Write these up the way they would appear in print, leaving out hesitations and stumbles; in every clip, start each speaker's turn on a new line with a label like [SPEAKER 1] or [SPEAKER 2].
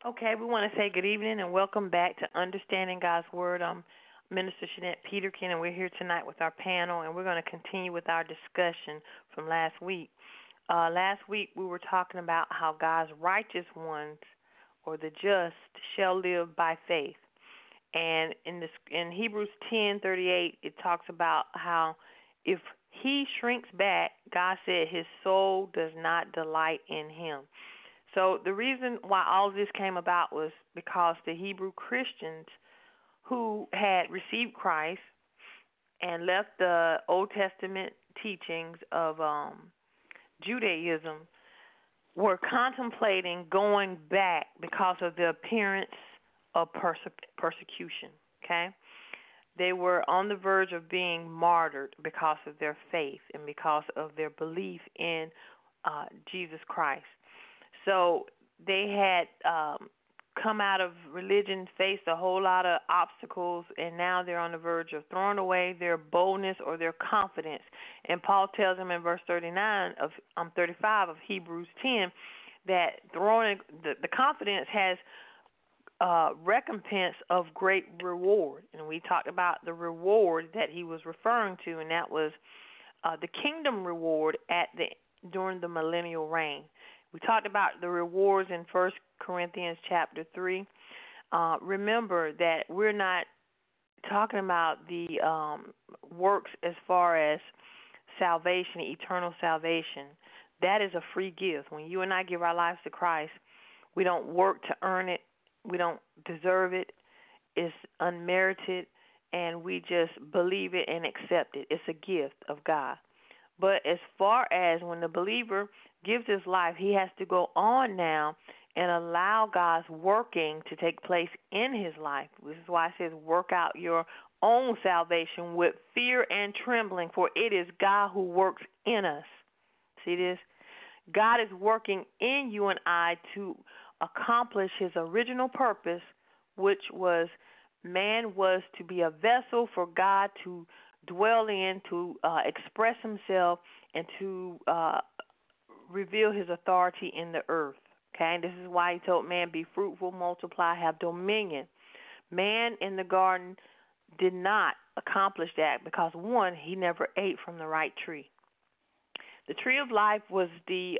[SPEAKER 1] Okay, we want to say good evening and welcome back to Understanding God's Word. I'm Minister Shanette Peterkin, and we're here tonight with our panel, and we're going to continue with our discussion from last week. Last week we were talking about how God's righteous ones, or the just, shall live by faith. And in Hebrews 10:38, it talks about how if he shrinks back, God said his soul does not delight in him. So the reason why all of this came about was because the Hebrew Christians who had received Christ and left the Old Testament teachings of Judaism were contemplating going back because of the appearance of persecution. Okay, they were on the verge of being martyred because of their faith and because of their belief in Jesus Christ. So they had come out of religion, faced a whole lot of obstacles, and now they're on the verge of throwing away their boldness or their confidence. And Paul tells them in verse 35 of Hebrews 10 that throwing the confidence has recompense of great reward. And we talked about the reward that he was referring to, and that was the kingdom reward during the millennial reign. We talked about the rewards in 1 Corinthians chapter 3. Remember that we're not talking about the works as far as salvation, eternal salvation. That is a free gift. When you and I give our lives to Christ, we don't work to earn it. We don't deserve it. It's unmerited, and we just believe it and accept it. It's a gift of God. But as far as when the believer gives his life, he has to go on now and allow God's working to take place in his life. This is why it says, work out your own salvation with fear and trembling, for it is God who works in us. See this? God is working in you and I to accomplish his original purpose, which was man was to be a vessel for God to dwell in, to express himself, and to reveal his authority in the earth. Okay, and this is why he told man, be fruitful, multiply, have dominion. Man in the garden did not accomplish that because, one, he never ate from the right tree. The tree of life was the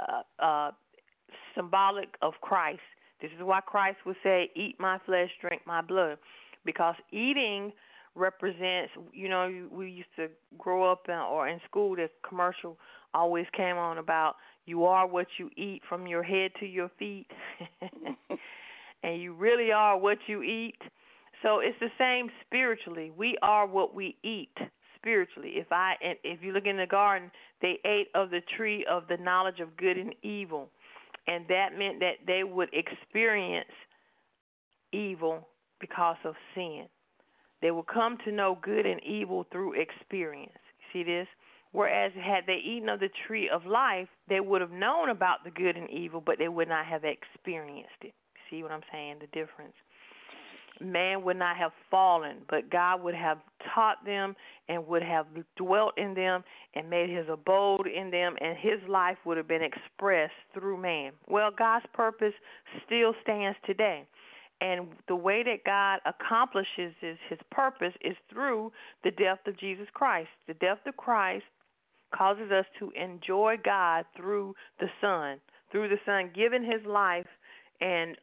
[SPEAKER 1] symbolic of Christ. This is why Christ would say, eat my flesh, drink my blood, because eating represents, we used to grow up or in school, the commercial always came on about you are what you eat from your head to your feet, and you really are what you eat. So it's the same spiritually. We are what we eat spiritually. If you look in the garden, they ate of the tree of the knowledge of good and evil, and that meant that they would experience evil because of sin. They will come to know good and evil through experience. See this? Whereas had they eaten of the tree of life, they would have known about the good and evil, but they would not have experienced it. See what I'm saying? The difference. Man would not have fallen, but God would have taught them and would have dwelt in them and made his abode in them, and his life would have been expressed through man. Well, God's purpose still stands today. And the way that God accomplishes his purpose is through the death of Jesus Christ. The death of Christ causes us to enjoy God through the Son giving his life and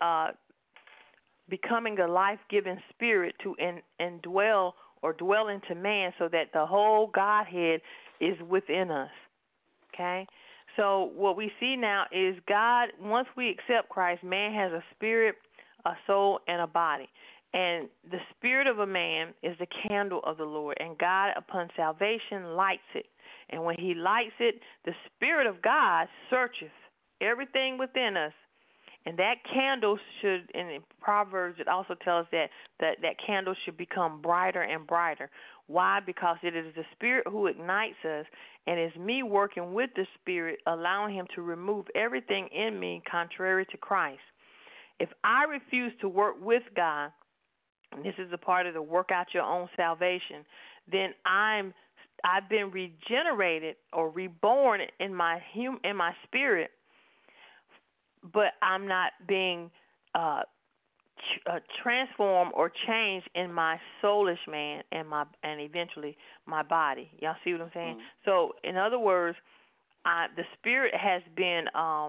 [SPEAKER 1] becoming a life-giving spirit to indwell or dwell into man so that the whole Godhead is within us. Okay? So what we see now is God, once we accept Christ, man has a spirit, a soul, and a body. And the spirit of a man is the candle of the Lord, and God, upon salvation, lights it. And when he lights it, the Spirit of God searcheth everything within us. And that candle should, in Proverbs, it also tells that candle should become brighter and brighter. Why? Because it is the Spirit who ignites us, and it's me working with the Spirit, allowing him to remove everything in me contrary to Christ. If I refuse to work with God, and this is a part of the work out your own salvation, then I've been regenerated or reborn in my spirit, but I'm not being uh, transform or change in my soulish man and eventually my body. Y'all see what I'm saying? So, in other words, the spirit has been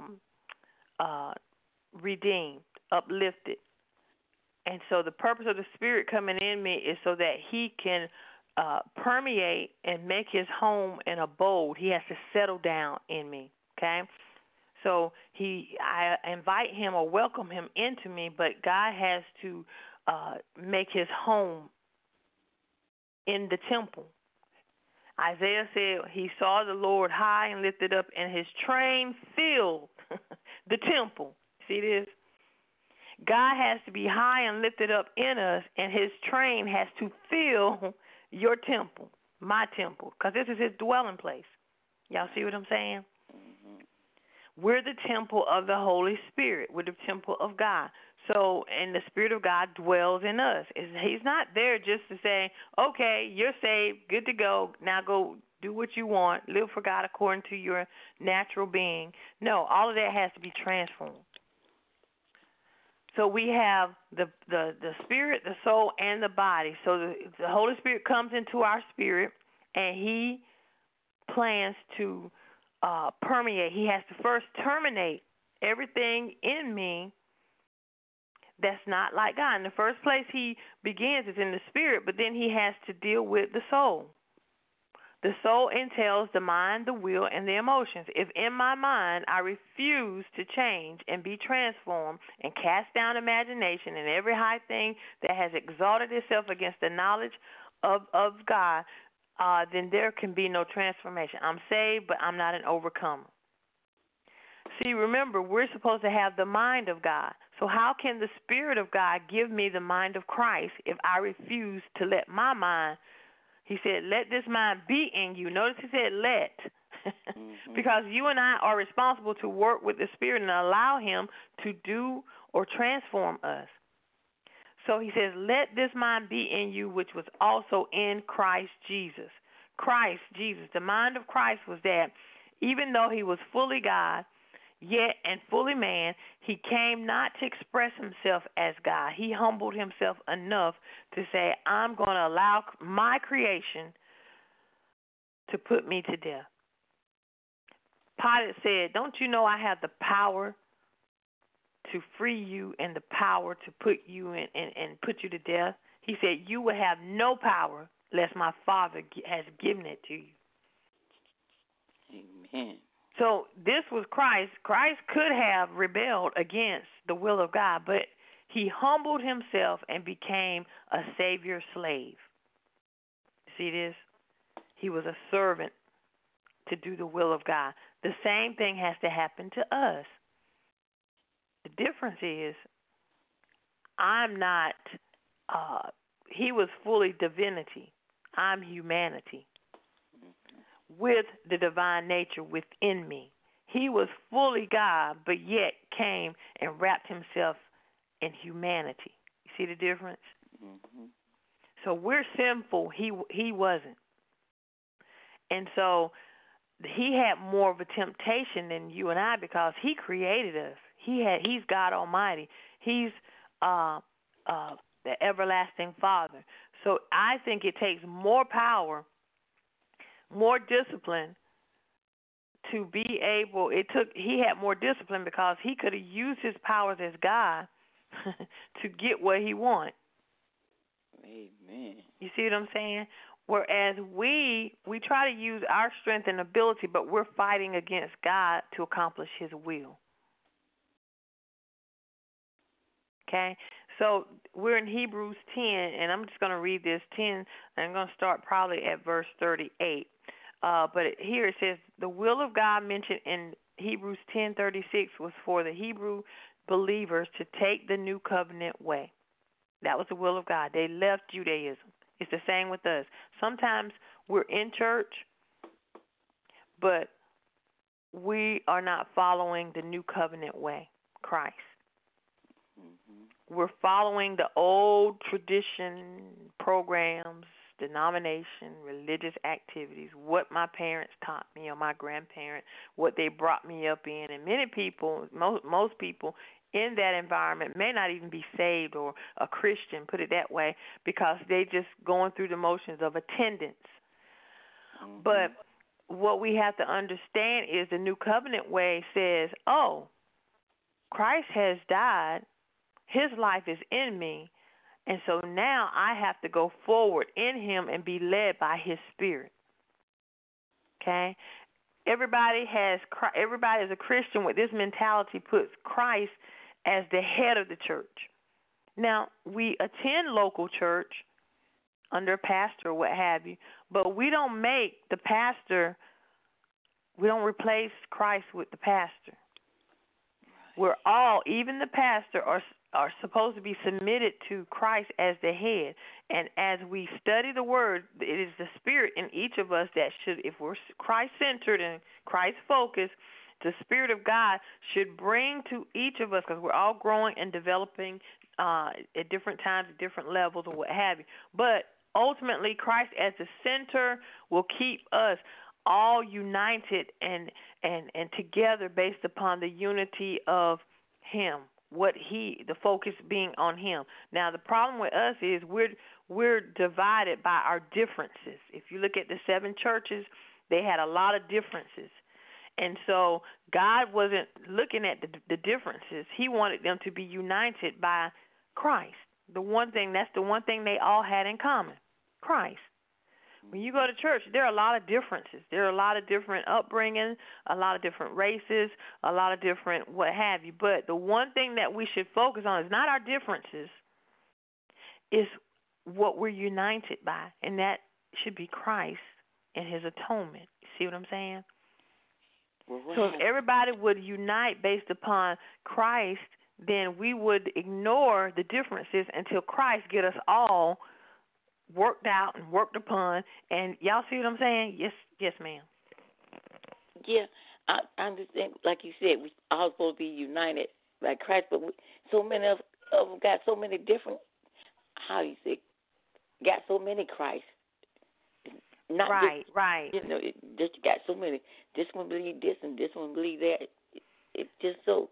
[SPEAKER 1] redeemed, uplifted, and so the purpose of the spirit coming in me is so that he can permeate and make his home and abode. He has to settle down in me. Okay. So I invite him or welcome him into me, but God has to make his home in the temple. Isaiah said he saw the Lord high and lifted up, and his train filled the temple. See this? God has to be high and lifted up in us, and his train has to fill your temple, my temple, because this is his dwelling place. Y'all see what I'm saying? We're the temple of the Holy Spirit. We're the temple of God. So, and the Spirit of God dwells in us. He's not there just to say, okay, you're saved, good to go, now go do what you want, live for God according to your natural being. No, all of that has to be transformed. So we have the spirit, the soul, and the body. So the Holy Spirit comes into our spirit, and he plans to permeate. He has to first terminate everything in me that's not like God. In the first place he begins is in the spirit, but then he has to deal with the soul. The soul entails the mind, the will, and the emotions. If in my mind I refuse to change and be transformed and cast down imagination and every high thing that has exalted itself against the knowledge of God, then there can be no transformation. I'm saved, but I'm not an overcomer. See, remember, we're supposed to have the mind of God. So how can the Spirit of God give me the mind of Christ if I refuse to let my mind? He said, let this mind be in you. Notice he said let. Because you and I are responsible to work with the Spirit and allow him to do or transform us. So he says, let this mind be in you, which was also in Christ Jesus. Christ, Jesus, the mind of Christ was that even though he was fully God, yet and fully man, he came not to express himself as God. He humbled himself enough to say, I'm going to allow my creation to put me to death. Pilate said, don't you know I have the power to free you and the power to put you in and put you to death? He said, you will have no power unless my Father has given it to you.
[SPEAKER 2] Amen.
[SPEAKER 1] So this was Christ. Christ could have rebelled against the will of God, but he humbled himself and became a Savior slave. See this? He was a servant to do the will of God. The same thing has to happen to us. The difference is I'm not, he was fully divinity. I'm humanity with the divine nature within me. He was fully God, but yet came and wrapped himself in humanity. You see the difference? So we're sinful. He wasn't. And so he had more of a temptation than you and I because he created us. He's God Almighty. He's the everlasting Father. So I think it takes more power, more discipline to be able. He had more discipline because he could have used his powers as God to get what he wanted.
[SPEAKER 2] Amen.
[SPEAKER 1] You see what I'm saying? Whereas we try to use our strength and ability, but we're fighting against God to accomplish his will. Okay? So we're in Hebrews 10, and I'm just going to read this 10, and I'm going to start probably at verse 38. But here it says, the will of God mentioned in Hebrews 10:36 was for the Hebrew believers to take the new covenant way. That was the will of God. They left Judaism. It's the same with us. Sometimes we're in church, but we are not following the new covenant way, Christ. We're following the old tradition, programs, denomination, religious activities, what my parents taught me or my grandparents, what they brought me up in. And many people, most people, in that environment may not even be saved or a Christian, put it that way, because they just going through the motions of attendance. But what we have to understand is the New Covenant way says, oh, Christ has died. His life is in me. And so now I have to go forward in him and be led by his Spirit. Okay? Everybody is a Christian with this mentality, puts Christ as the head of the church. Now, we attend local church under a pastor or what have you, but we don't make the pastor, we don't replace Christ with the pastor. We're all, even the pastor, are supposed to be submitted to Christ as the head. And as we study the Word, it is the Spirit in each of us that should, if we're Christ-centered and Christ-focused, the Spirit of God should bring to each of us, because we're all growing and developing at different times, at different levels, or what have you. But ultimately, Christ as the center will keep us all united and together based upon the unity of him, the focus being on him. Now the problem with us is we're divided by our differences. If you look at the 7 churches, they had a lot of differences. And so God wasn't looking at the differences. He wanted them to be united by Christ. That's the one thing they all had in common, Christ. When you go to church, there are a lot of differences. There are a lot of different upbringings, a lot of different races, a lot of different what have you. But the one thing that we should focus on is not our differences, is what we're united by, and that should be Christ and his atonement. You see what I'm saying?
[SPEAKER 2] Well,
[SPEAKER 1] so if everybody would unite based upon Christ, then we would ignore the differences until Christ get us all worked out and worked upon. And y'all see what I'm saying? Yes, ma'am.
[SPEAKER 2] Yeah, I understand. Like you said, we all supposed to be united like Christ, but so many of them got so many different. How you say? Got so many Christ. Not
[SPEAKER 1] right.
[SPEAKER 2] You know, just got so many. This one believe this, and this one believe that. It's just so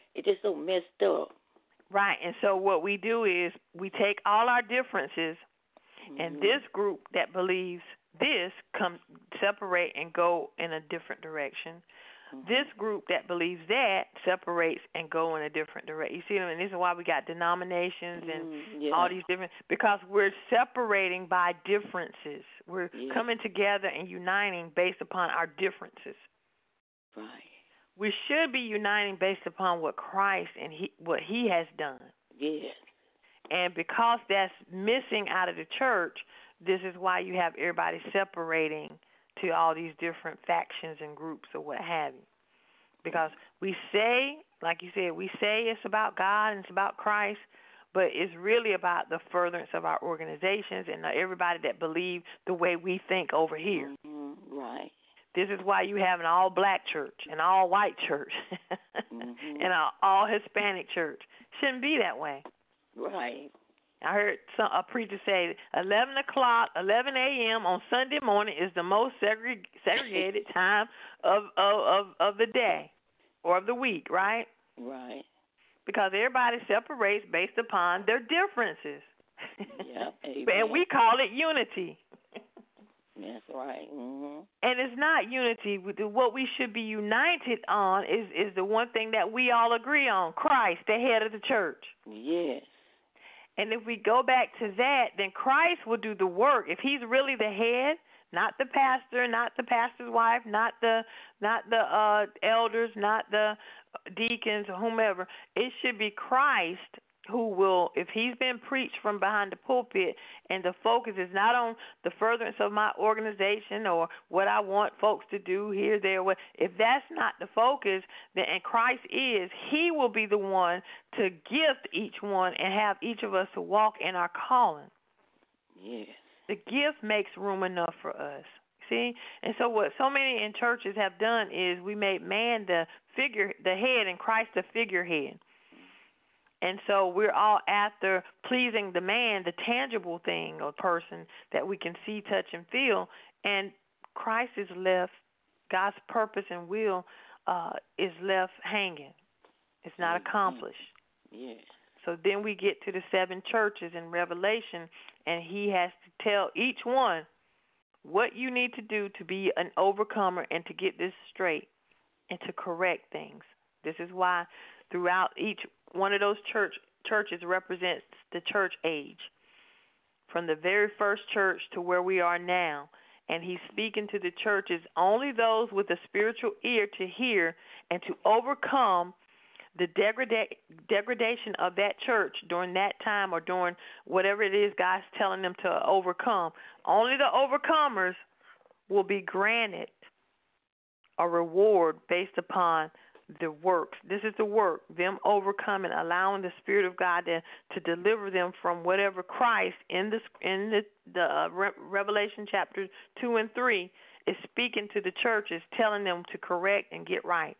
[SPEAKER 2] messed up.
[SPEAKER 1] Right, and so what we do is we take all our differences. And this group that believes this come separate and go in a different direction. This group that believes that separates and go in a different direction. You see what I mean? This is why we got denominations and all these different, because we're separating by differences. We're coming together and uniting based upon our differences.
[SPEAKER 2] Right.
[SPEAKER 1] We should be uniting based upon what Christ and what he has done.
[SPEAKER 2] Yes.
[SPEAKER 1] And because that's missing out of the church, this is why you have everybody separating to all these different factions and groups or what have you. Because we say, like you said, we say it's about God and it's about Christ, but it's really about the furtherance of our organizations and everybody that believes the way we think over here.
[SPEAKER 2] Right.
[SPEAKER 1] This is why you have an all-black church, an all-white church, and an all-Hispanic church. Shouldn't be that way.
[SPEAKER 2] Right.
[SPEAKER 1] I heard a preacher say 11 a.m. on Sunday morning is the most segregated time of the day or of the week, right?
[SPEAKER 2] Right.
[SPEAKER 1] Because everybody separates based upon their differences.
[SPEAKER 2] Yeah.
[SPEAKER 1] And we call it unity.
[SPEAKER 2] That's right.
[SPEAKER 1] And it's not unity. What we should be united on is the one thing that we all agree on, Christ, the head of the church.
[SPEAKER 2] Yes.
[SPEAKER 1] And if we go back to that, then Christ will do the work. If he's really the head, not the pastor, not the pastor's wife, not the elders, not the deacons or whomever, it should be Christ who will, if he's been preached from behind the pulpit and the focus is not on the furtherance of my organization or what I want folks to do here, there, if that's not the focus, then and Christ is, he will be the one to gift each one and have each of us to walk in our calling.
[SPEAKER 2] Yes.
[SPEAKER 1] The gift makes room enough for us. See? And so what so many in churches have done is we made man the head and Christ the figurehead. And so we're all after pleasing the man, the tangible thing or person that we can see, touch, and feel. And Christ is left, God's purpose and will is left hanging. It's not accomplished.
[SPEAKER 2] Yeah.
[SPEAKER 1] So then we get to the 7 churches in Revelation, and he has to tell each one what you need to do to be an overcomer and to get this straight and to correct things. This is why throughout each one of those churches represents the church age, from the very first church to where we are now. And he's speaking to the churches, only those with a spiritual ear to hear and to overcome the degradation of that church during that time, or during whatever it is God's telling them to overcome. Only the overcomers will be granted a reward based upon the works. This is the work, them overcoming, allowing the Spirit of God to deliver them from whatever Christ in the Revelation chapter 2 and 3 is speaking to the churches, telling them to correct and get right.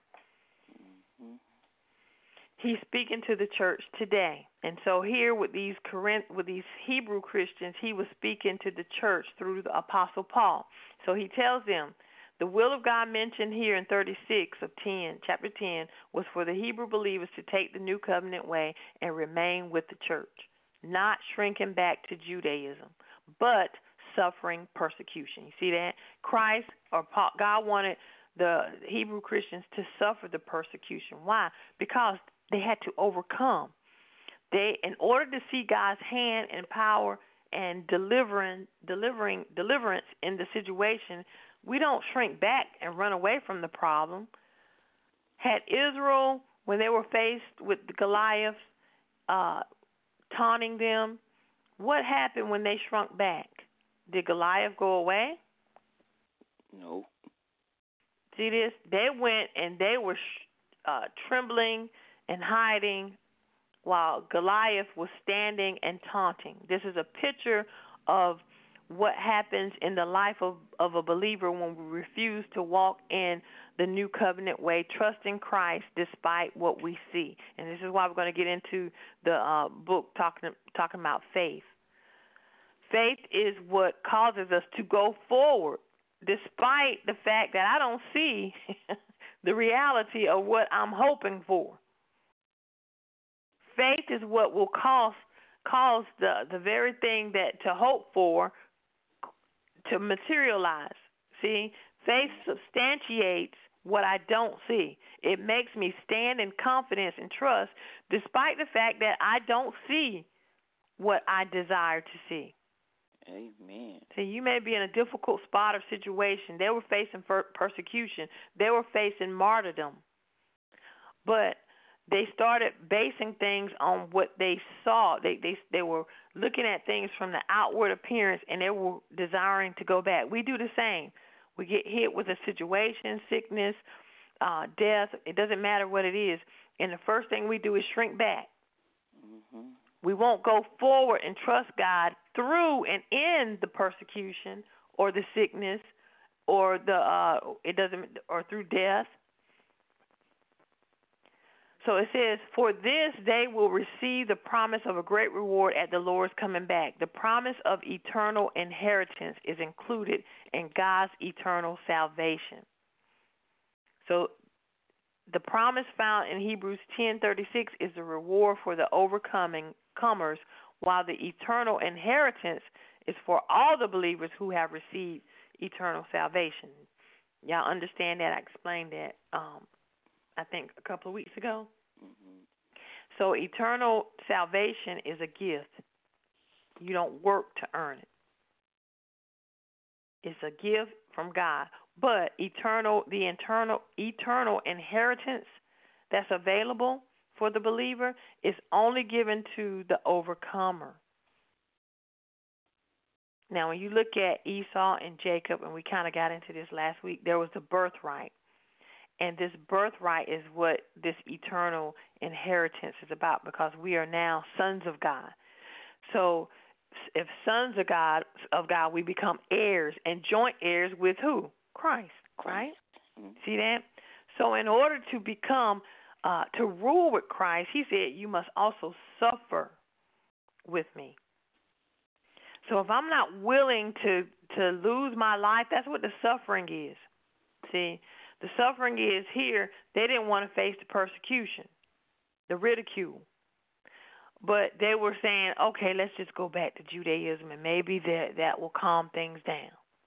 [SPEAKER 1] He's speaking to the church today. And so here with these Hebrew Christians, he was speaking to the church through the Apostle Paul. So he tells them, the will of God mentioned here in 36 of chapter 10, was for the Hebrew believers to take the new covenant way and remain with the church, not shrinking back to Judaism, but suffering persecution. You see that? Christ, or Paul, God wanted the Hebrew Christians to suffer the persecution. Why? Because they had to overcome. In order to see God's hand and power and deliverance in the situation, we don't shrink back and run away from the problem. Had Israel, when they were faced with Goliath taunting them, what happened when they shrunk back? Did Goliath go away?
[SPEAKER 2] No.
[SPEAKER 1] See this? They went and they were trembling and hiding while Goliath was standing and taunting. This is a picture of what happens in the life of a believer when we refuse to walk in the new covenant way, trusting Christ despite what we see. And this is why we're going to get into the book talking about faith. Faith is what causes us to go forward despite the fact that I don't see the reality of what I'm hoping for. Faith is what will cause the very thing that to hope for to materialize. See, faith substantiates what I don't see. It makes me stand in confidence and trust despite the fact that I don't see what I desire to see.
[SPEAKER 2] Amen.
[SPEAKER 1] See, you may be in a difficult spot or situation. They were facing persecution. They were facing martyrdom. But they started basing things on what they saw. They were looking at things from the outward appearance, and they were desiring to go back. We do the same. We get hit with a situation, sickness, death. It doesn't matter what it is. And the first thing we do is shrink back.
[SPEAKER 2] Mm-hmm.
[SPEAKER 1] We won't go forward and trust God through and in the persecution or the sickness or or through death. So it says, for this they will receive the promise of a great reward at the Lord's coming back. The promise of eternal inheritance is included in God's eternal salvation. So the promise found in Hebrews 10:36 is the reward for the overcomers, while the eternal inheritance is for all the believers who have received eternal salvation. Y'all understand that? I explained that I think a couple of weeks ago.
[SPEAKER 2] Mm-hmm.
[SPEAKER 1] So eternal salvation is a gift. You don't work to earn it. It's a gift from God. But the eternal inheritance that's available for the believer is only given to the overcomer. Now, when you look at Esau and Jacob, and we kind of got into this last week, there was the birthright. And this birthright is what this eternal inheritance is about, because we are now sons of God. So if sons of God, we become heirs and joint heirs with who? Christ, right?
[SPEAKER 2] Mm-hmm.
[SPEAKER 1] See that? So in order to become, to rule with Christ, he said, you must also suffer with me. So if I'm not willing to lose my life, that's what the suffering is. See, the suffering is here, they didn't want to face the persecution, the ridicule. But they were saying, okay, let's just go back to Judaism, and maybe that will calm things down.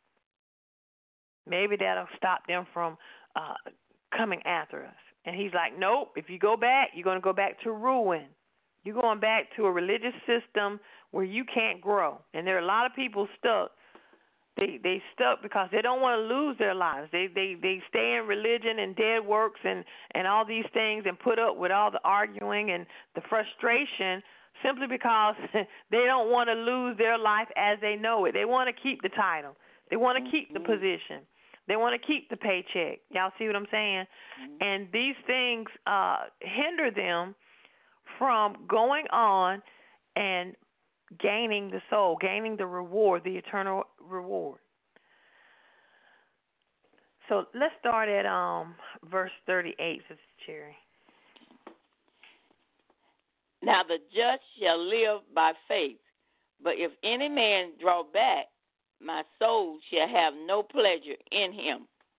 [SPEAKER 1] Maybe that'll stop them from coming after us. And he's like, nope, if you go back, you're going to go back to ruin. You're going back to a religious system where you can't grow. And there are a lot of people stuck. They stuck because they don't want to lose their lives. They stay in religion and dead works and all these things and put up with all the arguing and the frustration simply because they don't want to lose their life as they know it. They want to keep the title. They want to keep the position. They want to keep the paycheck. Y'all see what I'm saying? And these things hinder them from going on and gaining the soul, gaining the reward, the eternal reward. So let's start at verse 38, Sister Cherry.
[SPEAKER 2] Now the just shall live by faith, but if any man draw back, my soul shall have no pleasure in him.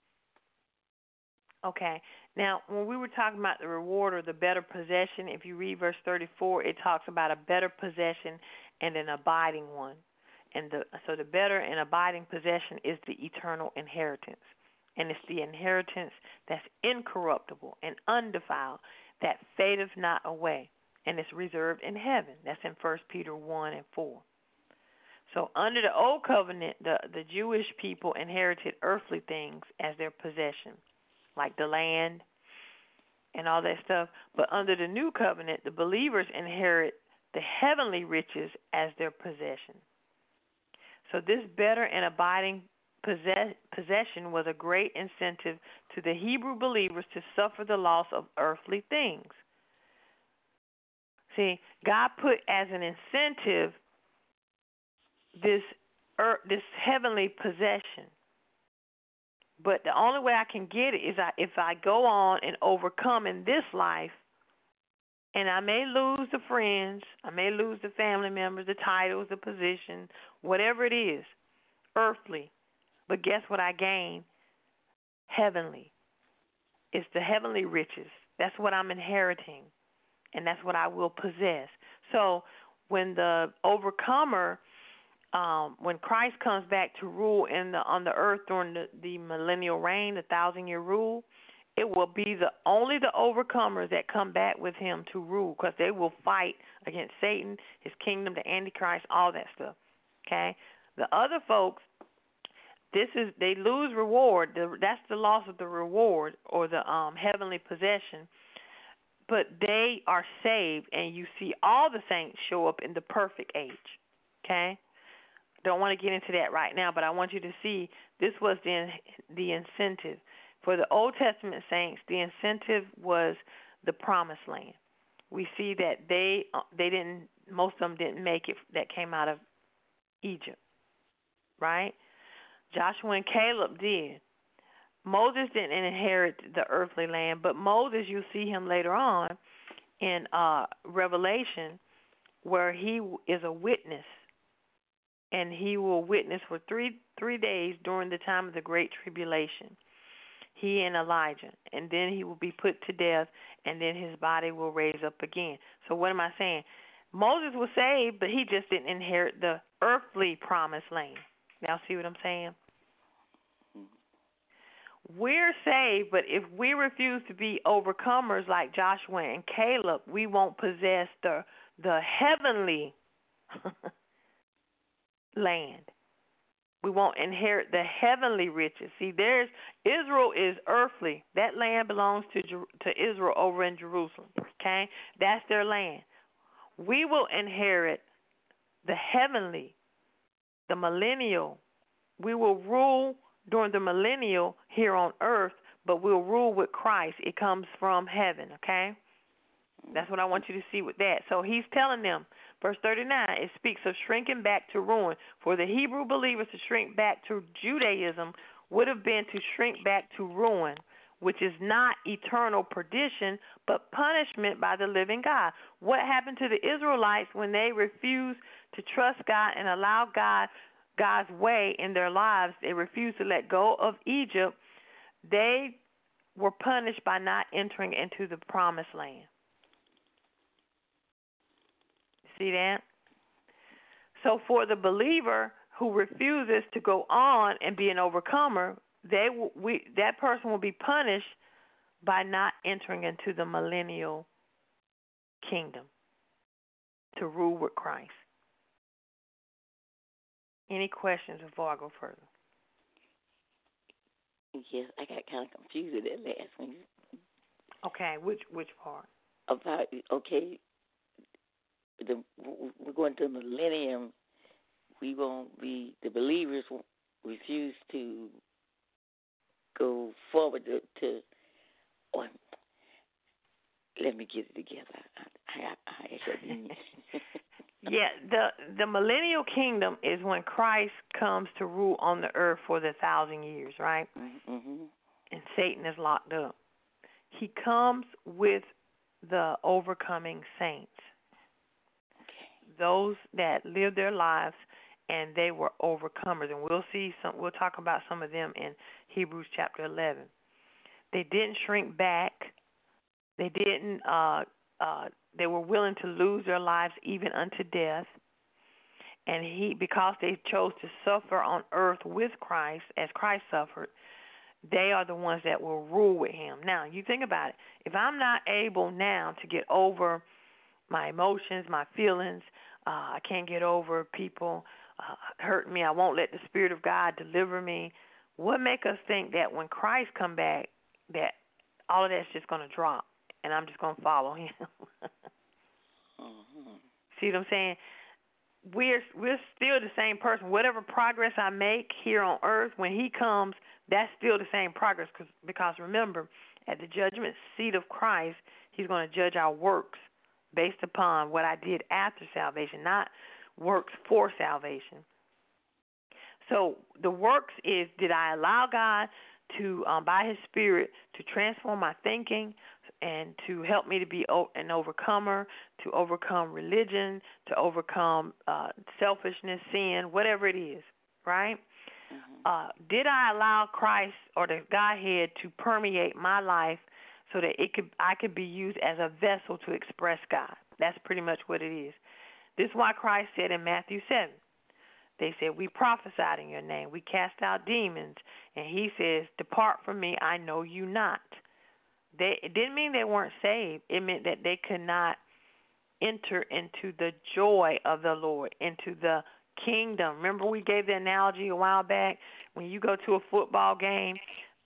[SPEAKER 1] Okay. Now, when we were talking about the reward or the better possession, if you read verse 34, it talks about a better possession and an abiding one. And so the better and abiding possession is the eternal inheritance. And it's the inheritance that's incorruptible and undefiled, that fadeth not away, and it's reserved in heaven. That's in 1 Peter 1 and 4. So under the old covenant, the Jewish people inherited earthly things as their possession, like the land and all that stuff. But under the new covenant, the believers inherit the heavenly riches as their possession. So this better and abiding possession was a great incentive to the Hebrew believers to suffer the loss of earthly things. See, God put as an incentive this heavenly possession. But the only way I can get it is if I go on and overcome in this life, and I may lose the friends, I may lose the family members, the titles, the position, whatever it is, earthly. But guess what I gain? Heavenly. It's the heavenly riches. That's what I'm inheriting, and that's what I will possess. So when the overcomer, when Christ comes back to rule on the earth during the millennial reign, the 1,000-year rule, it will be only the overcomers that come back with him to rule, because they will fight against Satan, his kingdom, the Antichrist, all that stuff. Okay? The other folks, they lose reward. That's the loss of the reward or the heavenly possession. But they are saved, and you see all the saints show up in the perfect age. Okay? Don't want to get into that right now, but I want you to see this was the incentive. For the Old Testament saints, the incentive was the promised land. We see that they didn't, most of them didn't make it that came out of Egypt, right? Joshua and Caleb did. Moses didn't inherit the earthly land, but Moses, you'll see him later on in Revelation, where he is a witness, and he will witness for three days during the time of the Great Tribulation. He and Elijah, and then he will be put to death, and then his body will raise up again. So what am I saying? Moses was saved, but he just didn't inherit the earthly promised land. Now see what I'm saying? We're saved, but if we refuse to be overcomers like Joshua and Caleb, we won't possess the heavenly land. We won't inherit the heavenly riches. See, Israel is earthly. That land belongs to Israel over in Jerusalem. Okay? That's their land. We will inherit the heavenly, the millennial. We will rule during the millennial here on earth, but we'll rule with Christ. It comes from heaven, okay? That's what I want you to see with that. So he's telling them, verse 39, it speaks of shrinking back to ruin. For the Hebrew believers to shrink back to Judaism would have been to shrink back to ruin, which is not eternal perdition, but punishment by the living God. What happened to the Israelites when they refused to trust God and allow God's way in their lives? They refused to let go of Egypt. They were punished by not entering into the promised land. See that? So for the believer who refuses to go on and be an overcomer, that person will be punished by not entering into the millennial kingdom to rule with Christ. Any questions before I go further?
[SPEAKER 2] Yes, I got kind of confused with that last one.
[SPEAKER 1] Okay, which part?
[SPEAKER 2] About, okay, we're going to the millennium. We won't be, the believers refuse to go forward to or let me get it together.
[SPEAKER 1] Yeah, the millennial kingdom is when Christ comes to rule on the earth for the 1,000 years, right?
[SPEAKER 2] Mm-hmm.
[SPEAKER 1] And Satan is locked up. He comes with the overcoming saints, those that lived their lives and they were overcomers, and we'll talk about some of them in Hebrews chapter 11. They didn't shrink back. They didn't. They were willing to lose their lives even unto death. And because they chose to suffer on earth with Christ, as Christ suffered, they are the ones that will rule with him. Now, you think about it. If I'm not able now to get over my emotions, my feelings, I can't get over people hurting me, I won't let the Spirit of God deliver me, what make us think that when Christ come back, that all of that's just going to drop and I'm just going to follow him? See what I'm saying? We're still the same person. Whatever progress I make here on earth, when he comes, that's still the same progress. Because remember, at the judgment seat of Christ, he's going to judge our works based upon what I did after salvation, not works for salvation. So the works is, did I allow God to, by his Spirit, to transform my thinking and to help me to be an overcomer, to overcome religion, to overcome selfishness, sin, whatever it is, right? Mm-hmm. Did I allow Christ or the Godhead to permeate my life so that I could be used as a vessel to express God? That's pretty much what it is. This is why Christ said in Matthew 7, they said, we prophesied in your name, we cast out demons, and he says, depart from me, I know you not. It didn't mean they weren't saved. It meant that they could not enter into the joy of the Lord, into the kingdom. Remember we gave the analogy a while back, when you go to a football game,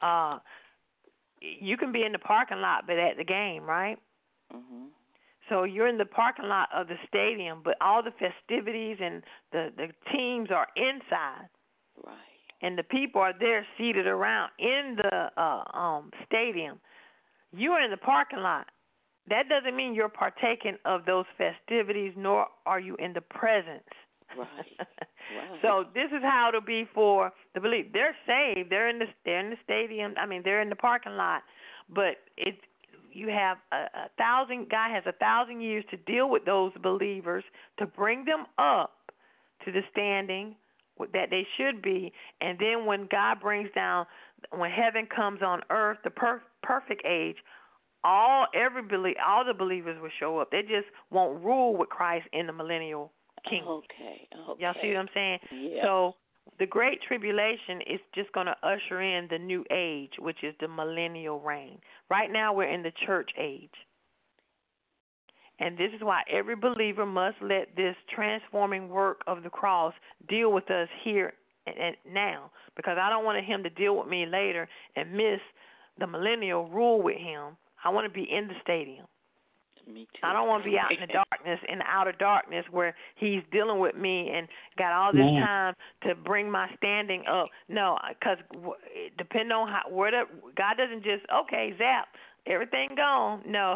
[SPEAKER 1] you can be in the parking lot but at the game, right? Mm-hmm. So you're in the parking lot of the stadium, but all the festivities and the teams are inside. Right. And the people are there seated around in the stadium. You are in the parking lot. That doesn't mean you're partaking of those festivities, nor are you in the presence. Right. Right. So this is how it'll be for the believer. They're saved. They're in the stadium. I mean, they're in the parking lot. But you have God has 1,000 years to deal with those believers, to bring them up to the standing that they should be. And then when God brings down, when heaven comes on earth, the perfect age, all the believers will show up. They just won't rule with Christ in the millennial kingdom. Okay. Y'all see what I'm saying? Yeah. So the Great Tribulation is just going to usher in the new age, which is the millennial reign. Right now we're in the church age. And this is why every believer must let this transforming work of the cross deal with us here and now, because I don't want him to deal with me later and miss the millennial rule with him. I want to be in the stadium. Me too. I don't want to be out in the darkness, in the outer darkness, where he's dealing with me and got all this time to bring my standing up. No, because depending on God doesn't just, zap, everything gone. No.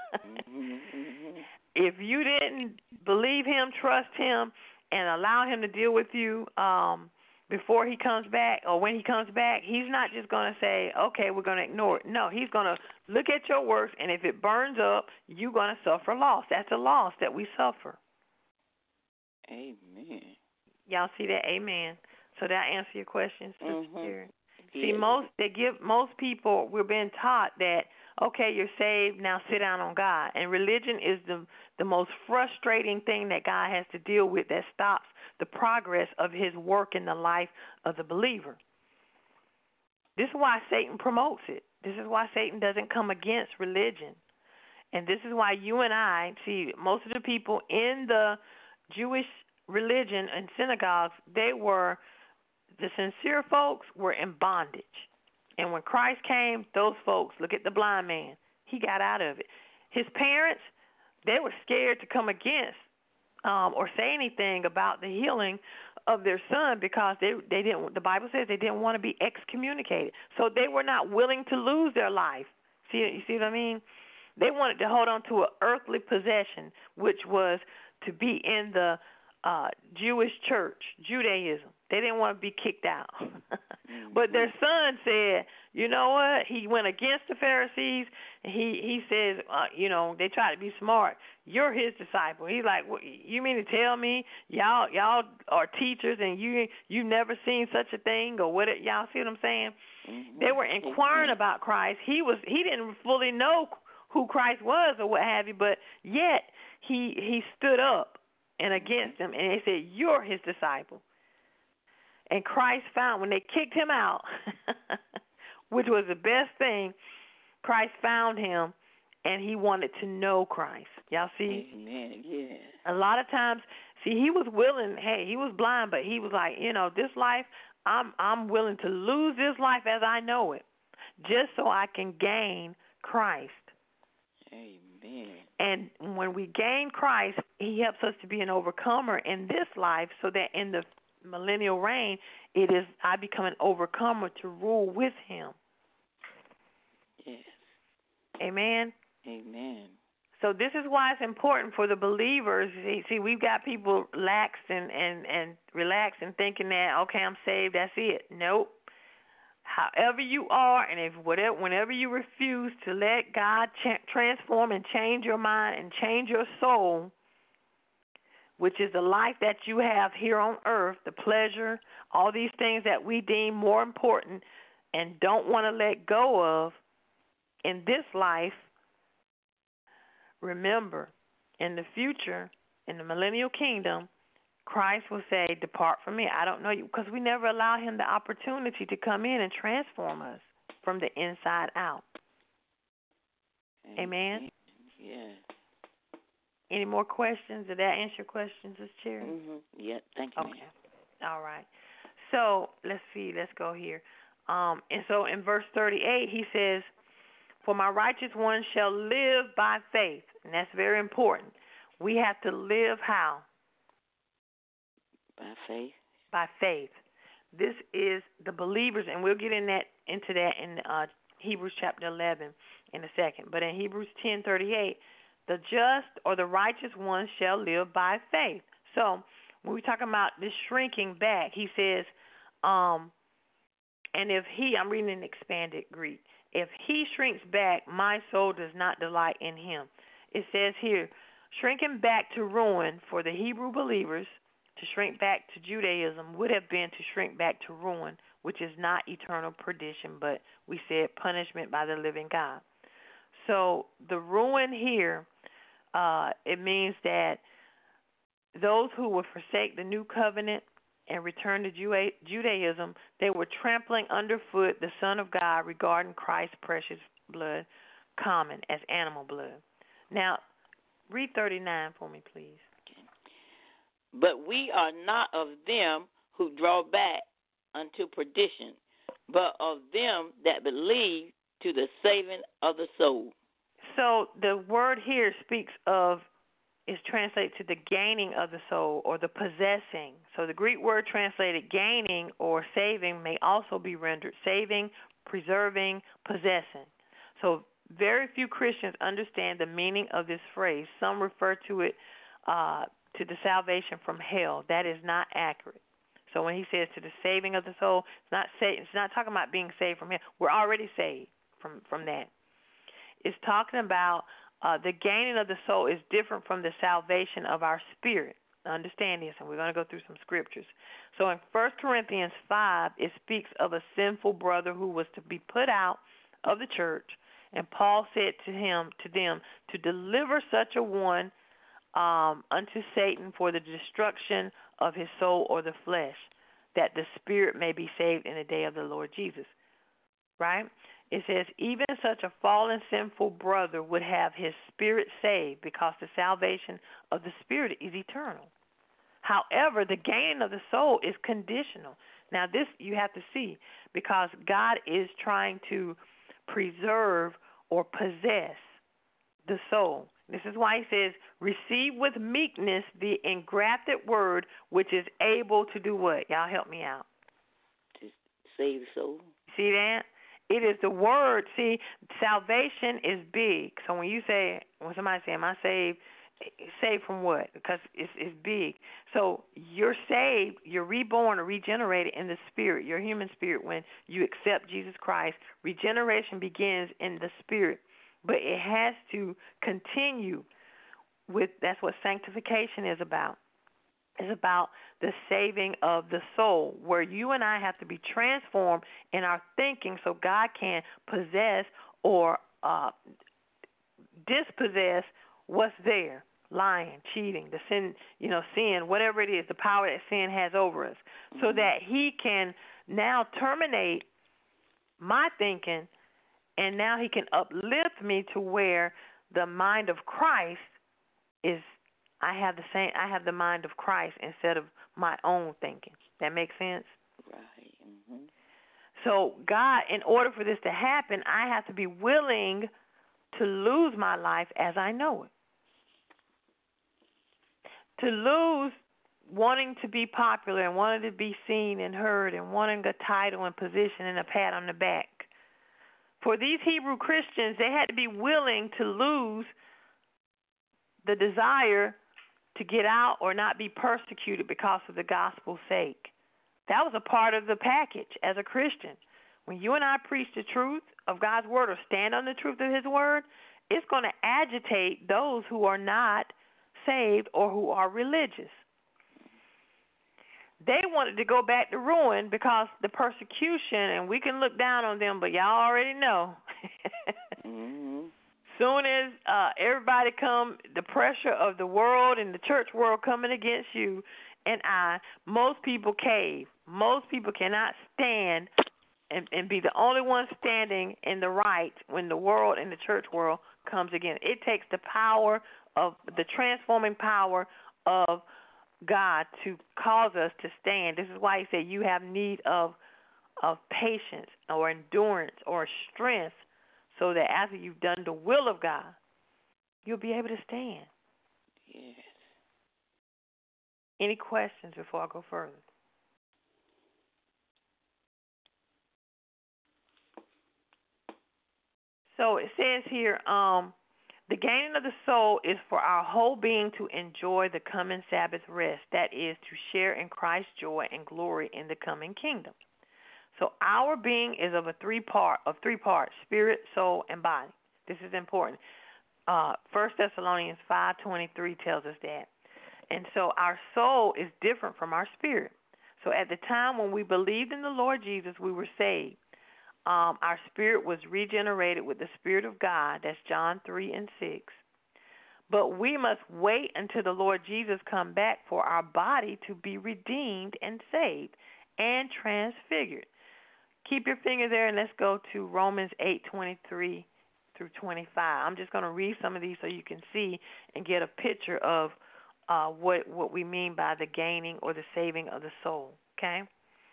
[SPEAKER 1] If you didn't believe him, trust him, and allow him to deal with you before he comes back or when he comes back, he's not just going to say, okay, we're going to ignore it. No, he's going to look at your works, and if it burns up, you're going to suffer loss. That's a loss that we suffer. Amen. Y'all see that? Amen. So that answer your question, Sister Karen? See, most people, we're being taught that, okay, you're saved, now sit down on God. And religion is the most frustrating thing that God has to deal with that stops the progress of his work in the life of the believer. This is why Satan promotes it. This is why Satan doesn't come against religion. And this is why you and I, see, most of the people in the Jewish religion and synagogues, the sincere folks were in bondage. And when Christ came, those folks, look at the blind man, he got out of it. His parents, they were scared to come against or say anything about the healing of their son because they didn't. The Bible says they didn't want to be excommunicated, so they were not willing to lose their life. You see what I mean? They wanted to hold on to an earthly possession, which was to be in the Jewish church, Judaism. They didn't want to be kicked out. But their son said, you know what? He went against the Pharisees. He says, they try to be smart. You're his disciple. He's like, well, you mean to tell me y'all are teachers and you never seen such a thing or what? Y'all see what I'm saying? Mm-hmm. They were inquiring about Christ. He didn't fully know who Christ was or what have you, but yet he stood up and against them, and they said, you're his disciple. And Christ found, when they kicked him out, which was the best thing, Christ found him, and he wanted to know Christ. Y'all see?
[SPEAKER 2] Amen, yeah.
[SPEAKER 1] A lot of times, see, he was willing, he was blind, but he was like, this life, I'm willing to lose this life as I know it, just so I can gain Christ.
[SPEAKER 2] Amen.
[SPEAKER 1] And when we gain Christ, he helps us to be an overcomer in this life so that in the millennial reign, I become an overcomer to rule with him.
[SPEAKER 2] Yes.
[SPEAKER 1] Amen?
[SPEAKER 2] Amen.
[SPEAKER 1] So this is why it's important for the believers. See, we've got people laxed and relaxed and thinking that, okay, I'm saved, that's it. Nope. However you are, and whenever you refuse to let God transform and change your mind and change your soul, which is the life that you have here on earth, the pleasure, all these things that we deem more important and don't want to let go of in this life, remember, in the future, in the millennial kingdom, Christ will say, depart from me, I don't know you, because we never allow him the opportunity to come in and transform us from the inside out. Amen?
[SPEAKER 2] Yeah.
[SPEAKER 1] Any more questions? Did that answer your questions, Ms. Cherry?
[SPEAKER 2] Mm-hmm. Yeah, thank you,
[SPEAKER 1] okay. All right. So, let's see. Let's go here. And so in verse 38, he says, for my righteous one shall live by faith. And that's very important. We have to live how?
[SPEAKER 2] By faith. By
[SPEAKER 1] faith. This is the believers, and we'll get into that in Hebrews chapter 11 in a second. But in Hebrews 10:38, the just or the righteous one shall live by faith. So when we're talking about this shrinking back, he says, and if I'm reading in expanded Greek, if he shrinks back, my soul does not delight in him. It says here, shrinking back to ruin for the Hebrew believers, to shrink back to Judaism would have been to shrink back to ruin, which is not eternal perdition, but we said punishment by the living God. So the ruin here, it means that those who would forsake the new covenant and return to Judaism, they were trampling underfoot the Son of God regarding Christ's precious blood, common as animal blood. Now, read 39 for me, please.
[SPEAKER 2] But we are not of them who draw back unto perdition, but of them that believe to the saving of the soul.
[SPEAKER 1] So the word here is translated to the gaining of the soul or the possessing. So the Greek word translated gaining or saving may also be rendered saving, preserving, possessing. So very few Christians understand the meaning of this phrase. Some refer to it to the salvation from hell. That is not accurate. So when he says to the saving of the soul, it's not talking about being saved from hell. We're already saved from that. It's talking about the gaining of the soul is different from the salvation of our spirit. Understand this, and we're going to go through some scriptures. So in 1 Corinthians 5, it speaks of a sinful brother who was to be put out of the church, and Paul said to them, to deliver such a one unto Satan for the destruction of his soul or the flesh, that the spirit may be saved in the day of the Lord Jesus. Right? It says, even such a fallen, sinful brother would have his spirit saved, because the salvation of the spirit is eternal. However, the gaining of the soul is conditional. Now, this you have to see, because God is trying to preserve or possess the soul. This is why he says, receive with meekness the engrafted word, which is able to do what? Y'all help me out.
[SPEAKER 2] To save the soul.
[SPEAKER 1] See that? It is the word. See, salvation is big. So when somebody say, am I saved? Saved from what? Because it's big. So you're saved, you're reborn or regenerated in the spirit, your human spirit, when you accept Jesus Christ. Regeneration begins in the spirit, but it has to continue with, that's what sanctification is about. It's about the saving of the soul, where you and I have to be transformed in our thinking so God can possess or dispossess what's there. Lying, cheating, the sin, sin, whatever it is, the power that sin has over us, so that he can now terminate my thinking, and now he can uplift me to where the mind of Christ is. I have the mind of Christ instead of my own thinking. That makes sense?
[SPEAKER 2] Right. Mm-hmm.
[SPEAKER 1] So God, in order for this to happen, I have to be willing to lose my life as I know it. To lose wanting to be popular and wanting to be seen and heard and wanting a title and position and a pat on the back. For these Hebrew Christians, they had to be willing to lose the desire to get out or not be persecuted because of the gospel's sake. That was a part of the package as a Christian. When you and I preach the truth of God's word or stand on the truth of his word, it's going to agitate those who are not saved or who are religious. They wanted to go back to ruin because the persecution, and we can look down on them, but y'all already know.
[SPEAKER 2] Mm-hmm.
[SPEAKER 1] Soon as everybody come, the pressure of the world and the church world coming against you and most people cave. Most people cannot stand and be the only one standing in the right when the world and the church world comes again. It takes the power of the transforming power of God to cause us to stand. This is why he said you have need of patience or endurance or strength, so that after you've done the will of God, you'll be able to stand.
[SPEAKER 2] Yes.
[SPEAKER 1] Any questions before I go further? So it says here, the gaining of the soul is for our whole being to enjoy the coming Sabbath rest, that is, to share in Christ's joy and glory in the coming kingdom. So our being is of three parts: spirit, soul, and body. This is important. 1 Thessalonians 5:23 tells us that. And so our soul is different from our spirit. So at the time when we believed in the Lord Jesus, we were saved. Our spirit was regenerated with the Spirit of God. That's John 3:6. But we must wait until the Lord Jesus come back for our body to be redeemed and saved and transfigured. Keep your finger there, and let's go to Romans 8:23 through 25. I'm just going to read some of these so you can see and get a picture of what we mean by the gaining or the saving of the soul. Okay.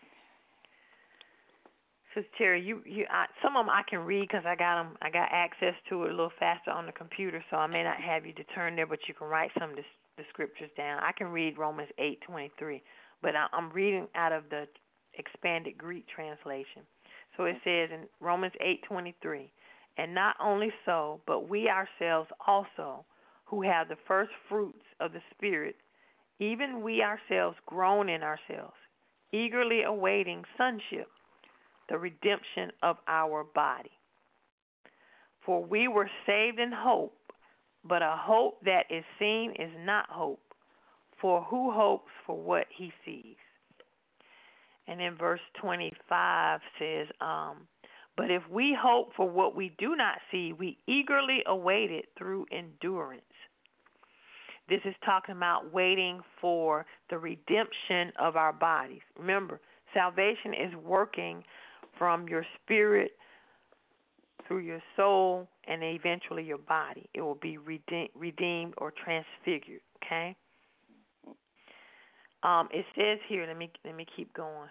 [SPEAKER 1] So Terry, some of them I can read because I got access to it a little faster on the computer, so I may not have you to turn there, but you can write some of the scriptures down. I can read Romans 8:23, but I'm reading out of the expanded Greek translation. So it says in Romans 8:23, and not only so, but we ourselves also, who have the first fruits of the Spirit, even we ourselves groan in ourselves, eagerly awaiting sonship, the redemption of our body. For we were saved in hope, but a hope that is seen is not hope. For who hopes for what he sees? And then verse 25 says, but if we hope for what we do not see, we eagerly await it through endurance. this is talking about waiting for the redemption of our bodies. Remember, salvation is working from your spirit through your soul and eventually your body. It will be redeemed or transfigured. Okay. It says here. Let me keep going.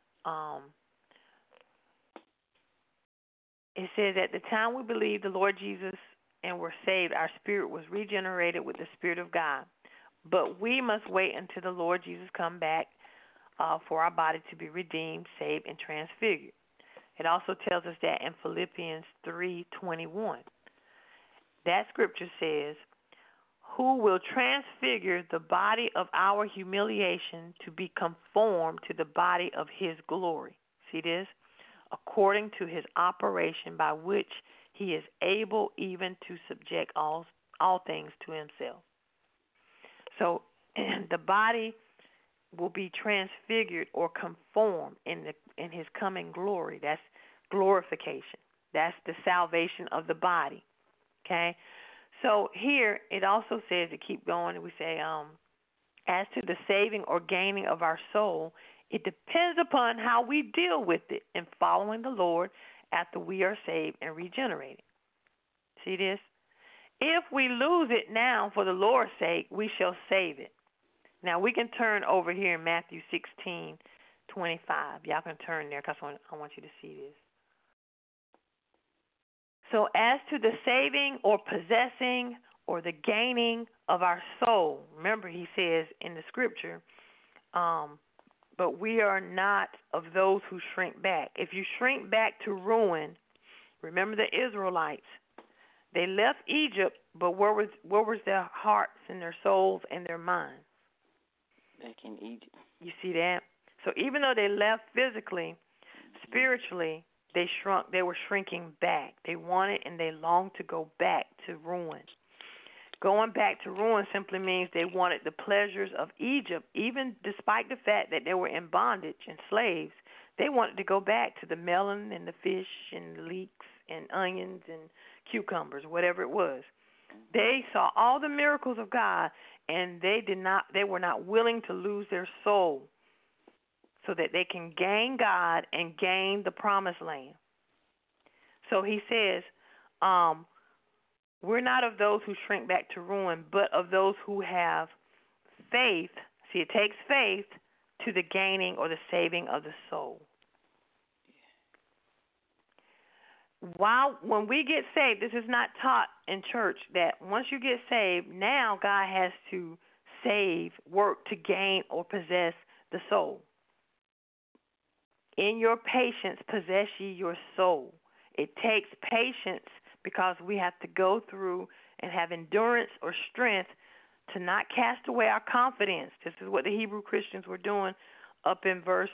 [SPEAKER 1] It says, at the time we believed the Lord Jesus and were saved, our spirit was regenerated with the Spirit of God. But we must wait until the Lord Jesus come back for our body to be redeemed, saved, and transfigured. It also tells us that in Philippians 3:21. That scripture says, who will transfigure the body of our humiliation to be conformed to the body of his glory. See this? According to his operation by which he is able even to subject all things to himself. So the body will be transfigured or conformed in his coming glory. That's glorification. That's the salvation of the body. Okay? So here it also says, to keep going, we say, as to the saving or gaining of our soul, it depends upon how we deal with it in following the Lord after we are saved and regenerated. See this? If we lose it now for the Lord's sake, we shall save it. Now we can turn over here in Matthew 16:25. Y'all can turn there because I want you to see this. So as to the saving or possessing or the gaining of our soul, remember he says in the scripture, but we are not of those who shrink back. If you shrink back to ruin, remember the Israelites. They left Egypt, but where was their hearts and their souls and their minds?
[SPEAKER 2] Back in Egypt.
[SPEAKER 1] You see that? So even though they left physically, spiritually, they were shrinking back. They wanted and they longed to go back to ruin. Going back to ruin simply means they wanted the pleasures of Egypt, even despite the fact that they were in bondage and slaves. They wanted to go back to the melon and the fish and the leeks and onions and cucumbers, whatever it was. They saw all the miracles of God, and they were not willing to lose their soul so that they can gain God and gain the promised land. So he says, we're not of those who shrink back to ruin, but of those who have faith. See, it takes faith to the gaining or the saving of the soul. When we get saved, this is not taught in church, that once you get saved, now God has to work to gain or possess the soul. In your patience, possess ye your soul. It takes patience because we have to go through and have endurance or strength to not cast away our confidence. This is what the Hebrew Christians were doing up in verse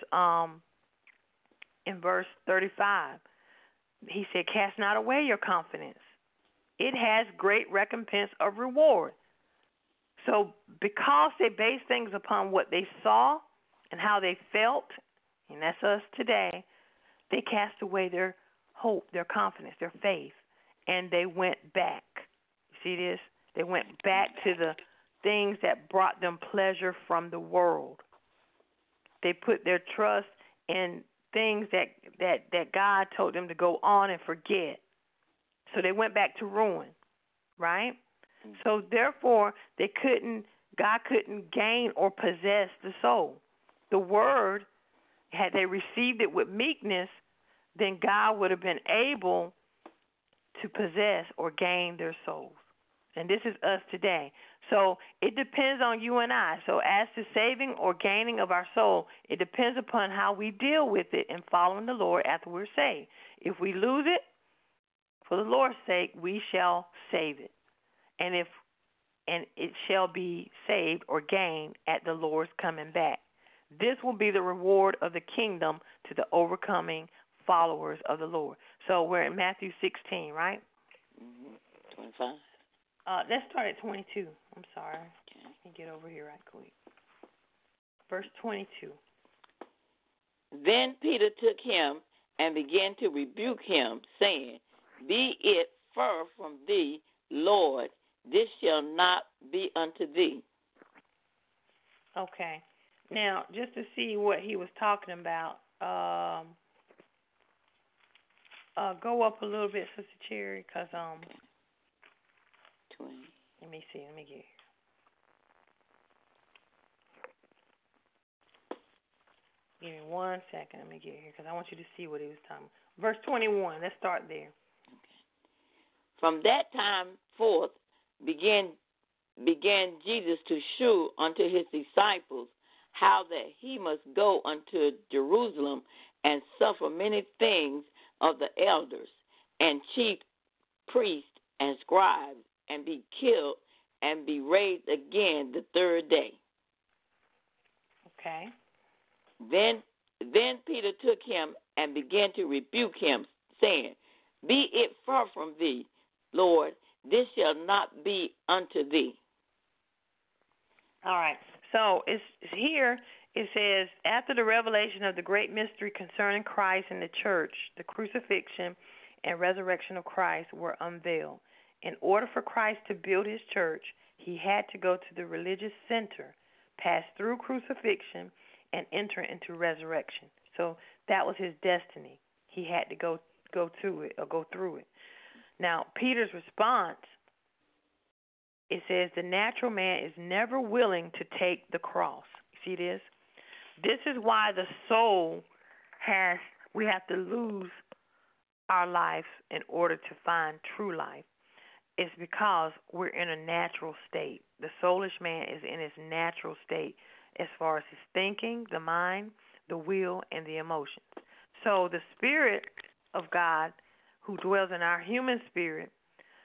[SPEAKER 1] 35. He said, cast not away your confidence. It has great recompense of reward. So because they based things upon what they saw and how they felt, and that's us today, they cast away their hope, their confidence, their faith, and they went back. You see this? They went back to the things that brought them pleasure from the world. They put their trust in things that God told them to go on and forget. So they went back to ruin, right? So therefore, God couldn't gain or possess the soul. The word, had they received it with meekness, then God would have been able to possess or gain their souls. And this is us today. So it depends on you and I. So as to saving or gaining of our soul, it depends upon how we deal with it in following the Lord after we're saved. If we lose it, for the Lord's sake, we shall save it. And it shall be saved or gained at the Lord's coming back. This will be the reward of the kingdom to the overcoming followers of the Lord. So we're in Matthew 16, right?
[SPEAKER 2] 25.
[SPEAKER 1] Let's start at 22. I'm sorry. Let me get over here right quick. Verse 22.
[SPEAKER 2] Then Peter took him and began to rebuke him, saying, Be it far from thee, Lord, this shall not be unto thee.
[SPEAKER 1] Okay. Now, just to see what he was talking about, go up a little bit, Sister Cherry, because
[SPEAKER 2] 20.
[SPEAKER 1] let me see. Let me get here. Give me 1 second. Let me get here because I want you to see what he was talking about. Verse 21. Let's start there.
[SPEAKER 2] From that time forth began Jesus to shew unto his disciples how that he must go unto Jerusalem and suffer many things of the elders and chief priests and scribes, and be killed and be raised again the third day.
[SPEAKER 1] Okay.
[SPEAKER 2] Then Peter took him and began to rebuke him, saying, Be it far from thee, Lord, this shall not be unto thee.
[SPEAKER 1] All right. So it's here it says, after the revelation of the great mystery concerning Christ and the church, the crucifixion and resurrection of Christ were unveiled. In order for Christ to build his church, he had to go to the religious center, pass through crucifixion, and enter into resurrection. So that was his destiny. He had to go to it or go through it. Now, Peter's response, it says the natural man is never willing to take the cross. You see this? This is why the soul we have to lose our life in order to find true life. It's because we're in a natural state. The soulish man is in his natural state as far as his thinking, the mind, the will, and the emotions. So the Spirit of God who dwells in our human spirit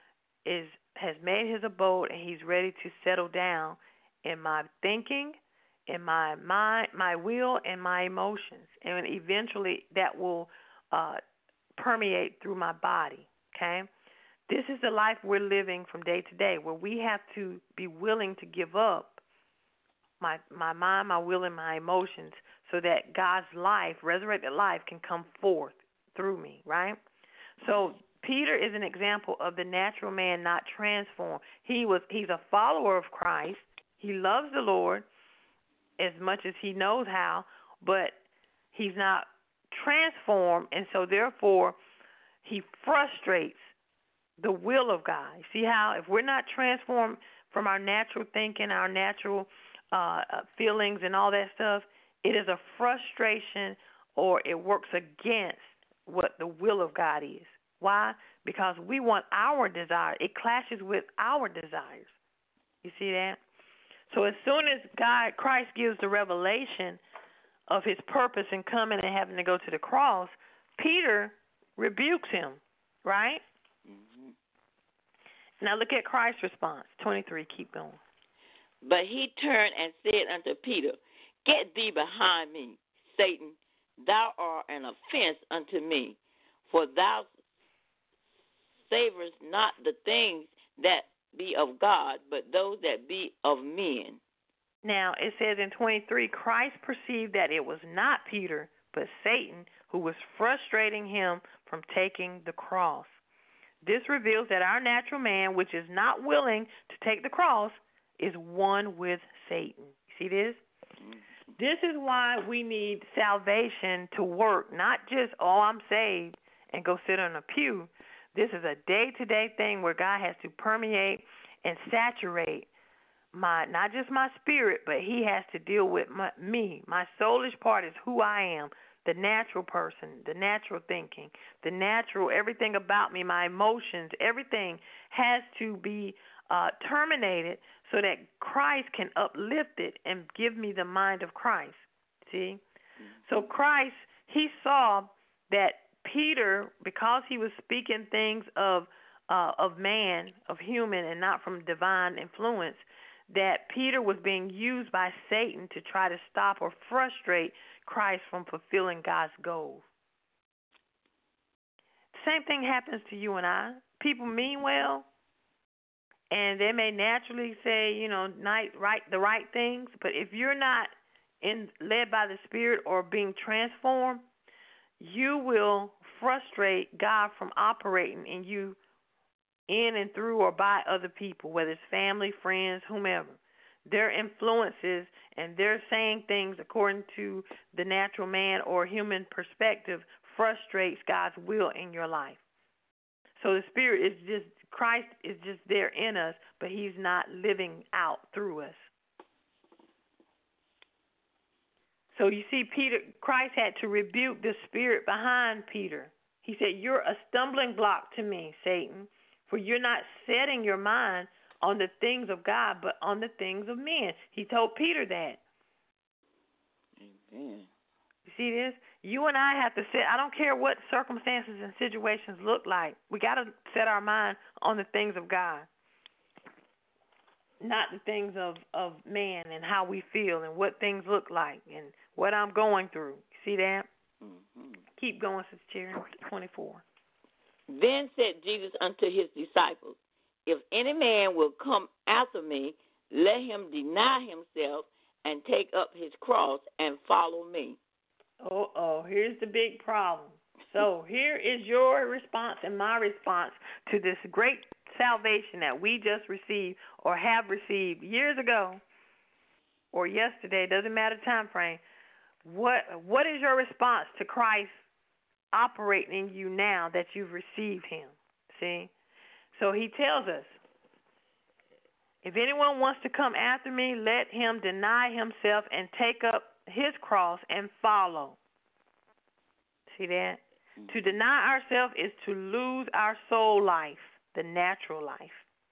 [SPEAKER 1] has made his abode, and he's ready to settle down in my thinking, in my mind, my will, and my emotions. And eventually that will permeate through my body, okay? This is the life we're living from day to day, where we have to be willing to give up my mind, my will, and my emotions so that God's life, resurrected life, can come forth through me, right? So Peter is an example of the natural man not transformed. He's a follower of Christ. He loves the Lord as much as he knows how, but he's not transformed, and so therefore he frustrates the will of God. See how if we're not transformed from our natural thinking, our natural feelings and all that stuff, it is a frustration or it works against what the will of God is. Why? Because we want our desire. It clashes with our desires. You see that? So as soon as Christ gives the revelation of his purpose in coming and having to go to the cross, Peter rebukes him, right?
[SPEAKER 2] Mm-hmm.
[SPEAKER 1] Now look at Christ's response. 23, keep going.
[SPEAKER 2] But he turned and said unto Peter, Get thee behind me, Satan. Thou art an offense unto me, for thou savorest not the things that be of God, but those that be of men.
[SPEAKER 1] Now, it says in 23, Christ perceived that it was not Peter, but Satan who was frustrating him from taking the cross. This reveals that our natural man, which is not willing to take the cross, is one with Satan. See this? This is why we need salvation to work, not just, I'm saved and go sit on a pew. This is a day-to-day thing where God has to permeate and saturate not just my spirit, but he has to deal with me. My soulish part is who I am, the natural person, the natural thinking, the natural, everything about me, my emotions, everything has to be terminated so that Christ can uplift it and give me the mind of Christ. See? So Christ, he saw that Peter, because he was speaking things of man, of human, and not from divine influence, that Peter was being used by Satan to try to stop or frustrate Christ from fulfilling God's goals. The same thing happens to you and I. People mean well, and they may naturally say, the right things, but if you're not led by the Spirit or being transformed, you will frustrate God from operating in you in and through or by other people, whether it's family, friends, whomever. Their influences and their saying things according to the natural man or human perspective frustrates God's will in your life. So the Spirit is just, Christ is just there in us, but He's not living out through us. So you see, Christ had to rebuke the spirit behind Peter. He said, "You're a stumbling block to me, Satan, for you're not setting your mind on the things of God, but on the things of men." He told Peter that.
[SPEAKER 2] Amen.
[SPEAKER 1] You see this? You and I have to set, I don't care what circumstances and situations look like. We got to set our mind on the things of God, not the things of man and how we feel and what things look like and what I'm going through. See that?
[SPEAKER 2] Mm-hmm.
[SPEAKER 1] Keep going, Sister Cherry, 24.
[SPEAKER 2] Then said Jesus unto his disciples, If any man will come after me, let him deny himself and take up his cross and follow me.
[SPEAKER 1] Here's the big problem. So here is your response and my response to this great salvation that we just received or have received years ago or yesterday, doesn't matter time frame. What is your response to Christ operating in you now that you've received Him? See? So He tells us, if anyone wants to come after me, let him deny himself and take up his cross and follow. See that? Mm-hmm. To deny ourselves is to lose our soul life, the natural life.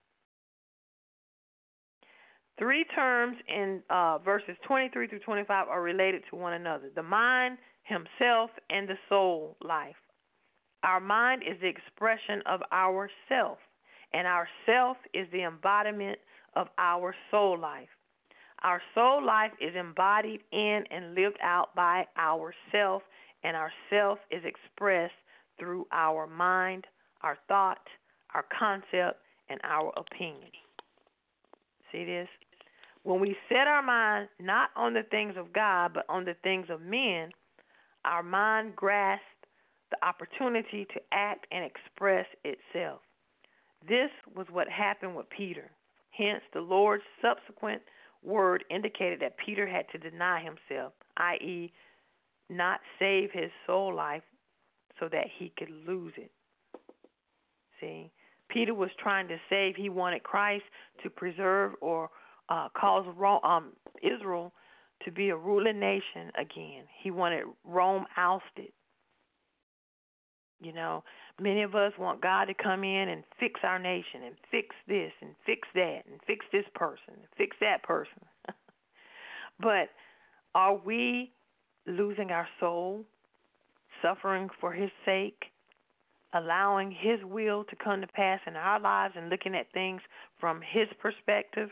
[SPEAKER 1] 3 terms in verses 23 through 25 are related to one another: the mind, himself, and the soul life. Our mind is the expression of our self, and our self is the embodiment of our soul life. Our soul life is embodied in and lived out by our self, and our self is expressed through our mind, our thought, our concept, and our opinion. See this? When we set our mind not on the things of God, but on the things of men, our mind grasps the opportunity to act and express itself. This was what happened with Peter. Hence, the Lord's subsequent word indicated that Peter had to deny himself, i.e., not save his soul life so that he could lose it. See, Peter was trying to save. He wanted Christ to preserve or cause Israel to be a ruling nation again. He wanted Rome ousted. You know, many of us want God to come in and fix our nation and fix this and fix that and fix this person and fix that person. But are we losing our soul, suffering for His sake, allowing His will to come to pass in our lives and looking at things from His perspective?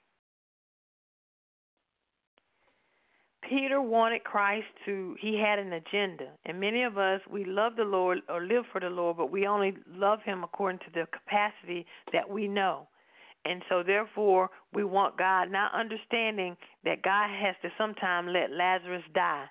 [SPEAKER 1] Peter wanted Christ he had an agenda. And many of us, we love the Lord or live for the Lord, but we only love Him according to the capacity that we know. And so therefore, we want God, not understanding that God has to sometime let Lazarus die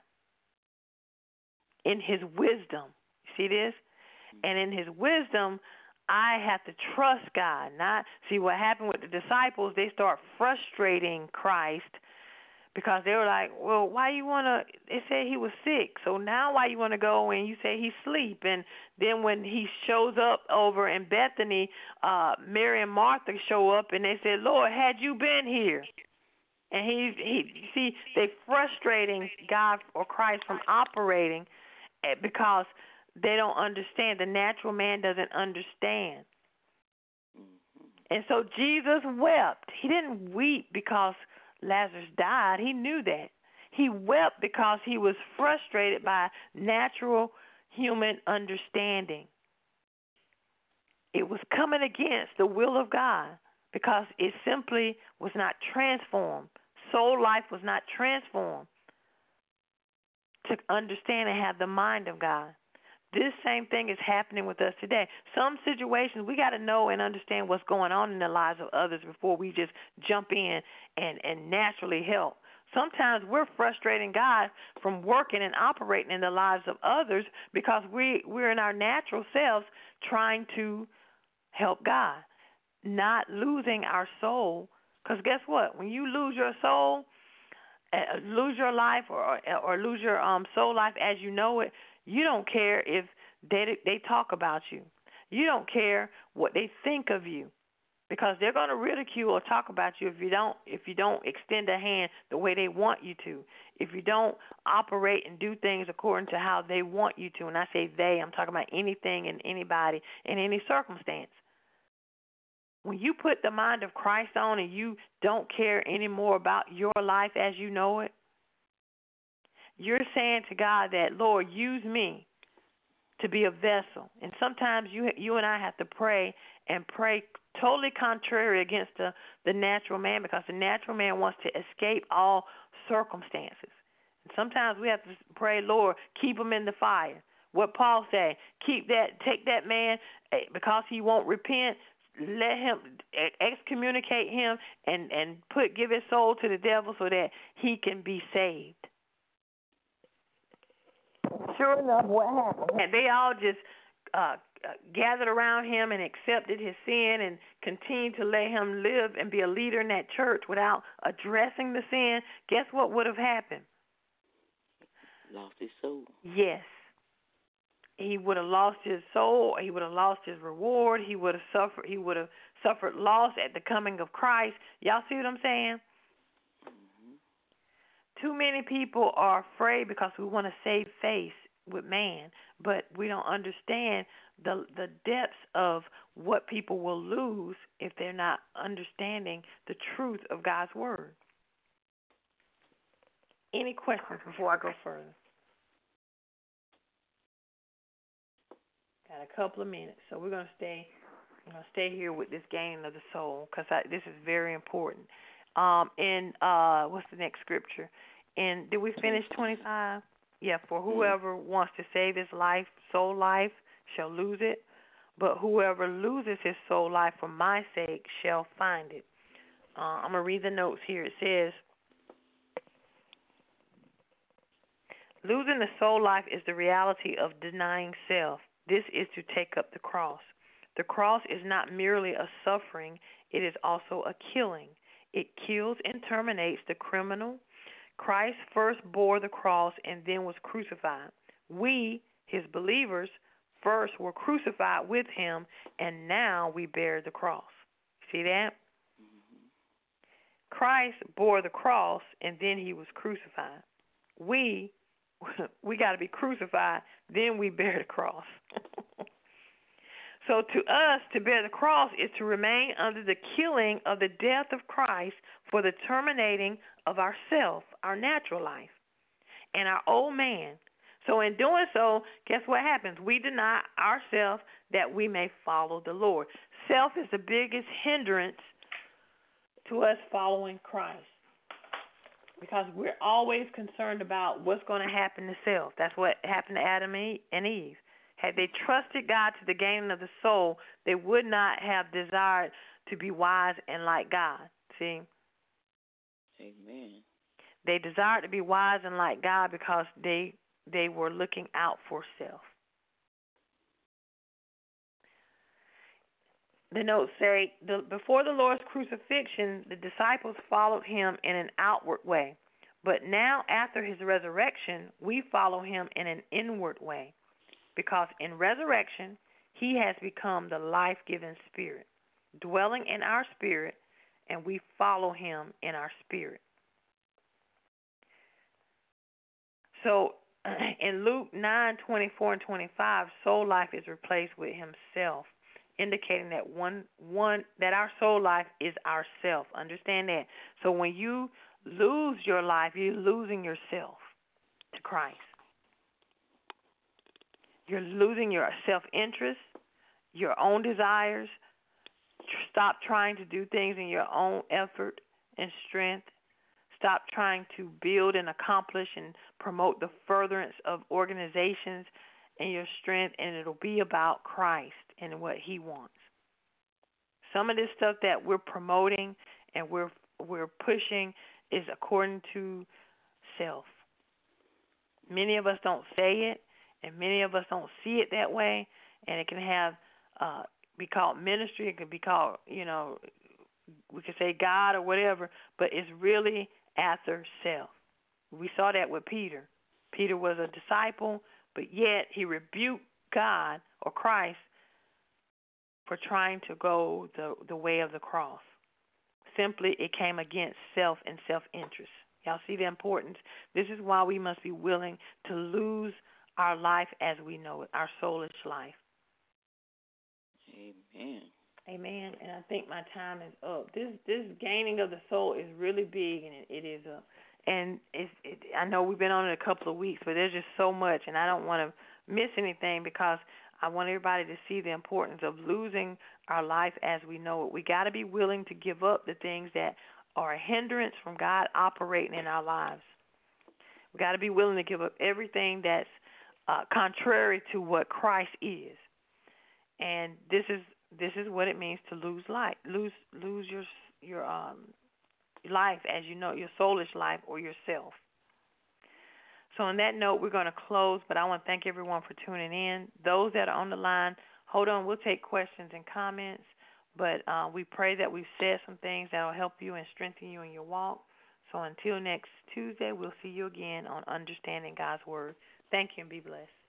[SPEAKER 1] in His wisdom. See this? And in His wisdom, I have to trust God. Not see what happened with the disciples. They start frustrating Christ because they were like, well, why you want to, they said he was sick, so now why you want to go and you say he's asleep? And then when he shows up over in Bethany, Mary and Martha show up and they said, Lord, had you been here? And they frustrating God or Christ from operating because they don't understand. The natural man doesn't understand. And so Jesus wept. He didn't weep because Lazarus died. He knew that. He wept because he was frustrated by natural human understanding. It was coming against the will of God because it simply was not transformed. Soul life was not transformed to understand and have the mind of God. This same thing is happening with us today. Some situations, we got to know and understand what's going on in the lives of others before we just jump in and naturally help. Sometimes we're frustrating God from working and operating in the lives of others because we're in our natural selves trying to help God, not losing our soul. Because guess what? When you lose your soul, lose your life, or lose your soul life as you know it, you don't care if they talk about you. You don't care what they think of you, because they're going to ridicule or talk about you if you don't extend a hand the way they want you to, if you don't operate and do things according to how they want you to. And I say they, I'm talking about anything and anybody in any circumstance. When you put the mind of Christ on and you don't care anymore about your life as you know it, you're saying to God that, Lord, use me to be a vessel. And sometimes you and I have to pray and pray totally contrary against the natural man, because the natural man wants to escape all circumstances. And sometimes we have to pray, Lord, keep him in the fire. What Paul said, take that man, because he won't repent, let him, excommunicate him and give his soul to the devil so that he can be saved. Sure enough, what happened? And they all just gathered around him and accepted his sin and continued to let him live and be a leader in that church without addressing the sin. Guess what would have happened?
[SPEAKER 2] Lost his soul.
[SPEAKER 1] Yes. He would have lost his soul. He would have lost his reward. He would have suffered loss at the coming of Christ. Y'all see what I'm saying? Mm-hmm. Too many people are afraid because we want to save face with man, but we don't understand the depths of what people will lose if they're not understanding the truth of God's word. Any questions before I go further? Got a couple of minutes, so we're going to stay here with this gaining of the soul, because this is very important. What's the next scripture? And did we finish 25? Yeah, for whoever wants to save his life, soul life, shall lose it, but whoever loses his soul life for my sake shall find it. I'm going to read the notes here. It says, losing the soul life is the reality of denying self. This is to take up the cross. The cross is not merely a suffering, it is also a killing. It kills and terminates the criminal. Christ first bore the cross and then was crucified. We, his believers, first were crucified with him, and now we bear the cross. See that? Mm-hmm. Christ bore the cross, and then he was crucified. We got to be crucified, then we bear the cross. So to us, to bear the cross is to remain under the killing of the death of Christ for the terminating of ourself, our natural life, and our old man. So in doing so, guess what happens? We deny ourselves that we may follow the Lord. Self is the biggest hindrance to us following Christ, because we're always concerned about what's going to happen to self. That's what happened to Adam and Eve. Had they trusted God to the gaining of the soul, they would not have desired to be wise and like God. See?
[SPEAKER 2] Amen.
[SPEAKER 1] They desired to be wise and like God because they were looking out for self. The notes say, before the Lord's crucifixion, the disciples followed him in an outward way. But now, after his resurrection, we follow him in an inward way. Because in resurrection, he has become the life-giving spirit, dwelling in our spirit, and we follow him in our spirit. So in Luke 9:24 and 25, soul life is replaced with himself, indicating that that our soul life is ourself. Understand that. So when you lose your life, you're losing yourself to Christ. You're losing your self-interest, your own desires. Stop trying to do things in your own effort and strength. Stop trying to build and accomplish and promote the furtherance of organizations in your strength, and it'll be about Christ and what he wants. Some of this stuff that we're promoting and we're pushing is according to self. Many of us don't say it, and many of us don't see it that way, and it can be called ministry. It could be called, we could say God or whatever, but it's really after self. We saw that with Peter. Peter was a disciple, but yet he rebuked God or Christ for trying to go the way of the cross. Simply, it came against self and self-interest. Y'all see the importance? This is why we must be willing to lose our life as we know it, our soulish life.
[SPEAKER 2] Amen.
[SPEAKER 1] Amen. And I think my time is up. This gaining of the soul is really big, and it is up. And I know we've been on it a couple of weeks, but there's just so much, and I don't want to miss anything because I want everybody to see the importance of losing our life as we know it. We got to be willing to give up the things that are a hindrance from God operating in our lives. We got to be willing to give up everything that's contrary to what Christ is. And this is what it means to lose life, lose your life as you know, your soulish life or yourself. So on that note, we're going to close, but I want to thank everyone for tuning in. Those that are on the line, hold on, we'll take questions and comments, but we pray that we've said some things that will help you and strengthen you in your walk. So until next Tuesday, we'll see you again on Understanding God's Word. Thank you and be blessed.